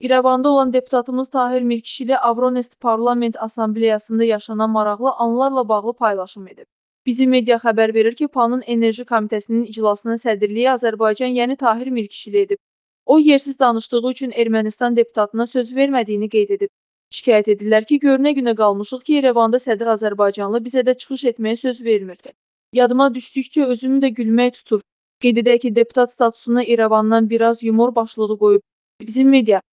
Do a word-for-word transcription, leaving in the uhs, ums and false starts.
İrəvanda olan deputatımız Tahir Mirkişili Avronest Parlament Assambleyasında yaşanan maraqlı anlarla bağlı paylaşım edib. Bizim media xəbər verir ki, PAN-ın Enerji Komitəsinin iclasının sədrliyi Azərbaycan, yəni Tahir Mirkişili edib. O, yersiz danışdığı üçün Ermənistan deputatına söz vermədiyini qeyd edib. Şikayət edirlər ki, görünə günə qalmışıq ki, İrəvanda Sədr Azərbaycanlı bizə də çıxış etməyə söz vermirdi. Yadıma düşdükcə özümü də gülmək tutur. Qeyd edək ki, deputat statusuna İrəvandan biraz yumor başlığı qoyub. Bizim media